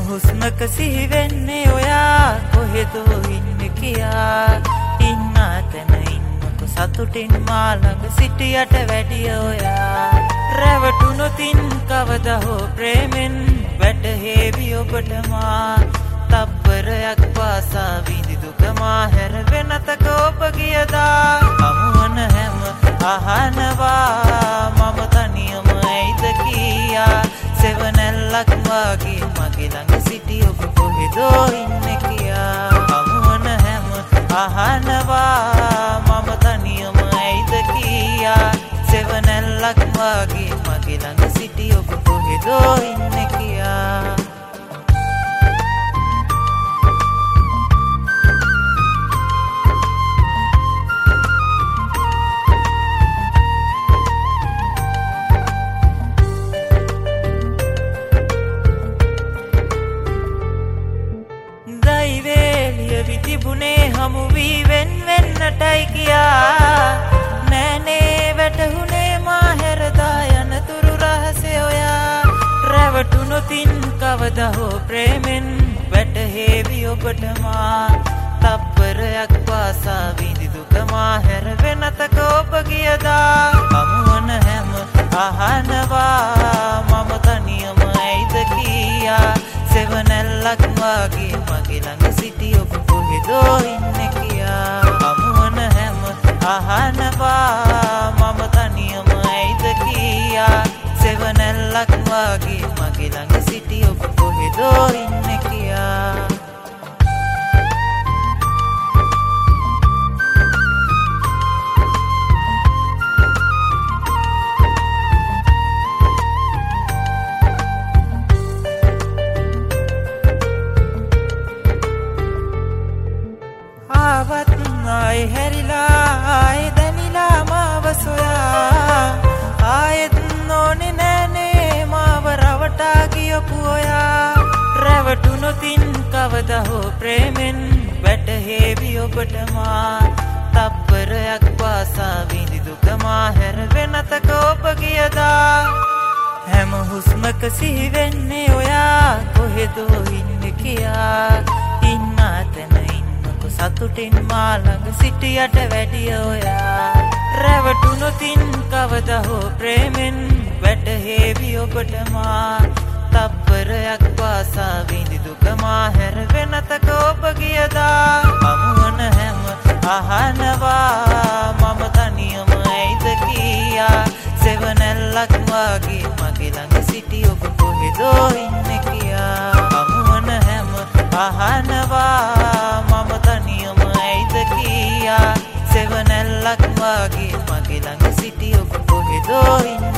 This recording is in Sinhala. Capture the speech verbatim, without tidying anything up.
හුස්මක සිහි වෙන්නේ ඔයා කොහෙදෝ ඉන්නේ කියා ඉන්න තැන ඉන්නකො සතුටින් මා ළඟ සිටියට වැඩිය ඔයා රැවටුනොතින් කවදා හෝ ප්‍රේමෙන් වැටහෙවි ඔබට මා තප්පරයක් පාසා විඳි දුක මා හැර වෙනතක ඔබ ගියදා අමුවන හැම අහනවා මම තනියම ඇයිද කියා සෙවණැල්ලක් වාගේ මගේ ළඟ සිටි ඔබ කොහෙදෝ ඉන්නේ කියා අමුවන හැම අහනවා මම තනියම ඇයිද කියා සෙවණැල්ලක් වාගේ මගේ ළඟ සිටි ඔබ කොහෙදෝ ඉන්නේ කියා තිබුණේ හමු වී වෙන් වෙන්නටයි කියා නෑනේ වැටහුනේ මා හැරදා යන තුරු රහසය ඔයා රැවටුනොතින් කවදා හෝ ප්‍රේමෙන් වැටහෙවි ඔබට මා තප්පරයක් පාසා විඳි දුක මා හැර වෙනතක ඔබ ගියදා අමුවන හැම අහනවා මම තනියම ඇයිද කියා සෙවණැල්ලක් වාගේ මගේ ළඟ සිටි ඔබ කොහෙදෝ ඉන්නේ කියා අමුවන හැම අහනවා මම තනියම ඇයිද කියා සෙවණැල්ලක් වාගේ මගේ ළඟ සිටි ඔබ කොහෙදෝ ඉන්නේ කියා ආවත් ආයේ හැරිලා ආයේ දැනිලා මාව සොයා ආයෙත් නොනේ නෑනේ මාව රවටා ගියපු ඔයා රැවටුනොතින් කවදා හෝ ප්‍රේමෙන් වැටහෙවි ඔබට මා තප්පරයක් පාසා විඳි දුක මා හැර වෙනතක ඔබ ගියදා හැම හුස්මක සිහි වෙන්නේ ඔයා කොහෙදෝ ඉන්නේ කියා ඉන්න තැන සතුටින් මා ළඟ සිටියට වැඩිය ඔයා රැවටුනොතින් කවදා හෝ ප්‍රේමෙන් වැටහෙවි ඔබට මා තප්පරයක් පාසා විඳි දුක මා හැර වෙනතක ඔබ ගියදා අමුවන හැම අහනවා මම තනියම ඇයිද කියා සෙවණැල්ලක් වාගේ මගේ ළඟ සිටි ඔබ කොහෙදෝ ඉන්නේ කියා අමුවන හැම අහනවා මම තනියම ඇයිද කියා සෙවණැල්ලක් වාගේ මගේ ළඟ සිටි ඔබ කොහෙදෝ ඉන්නේ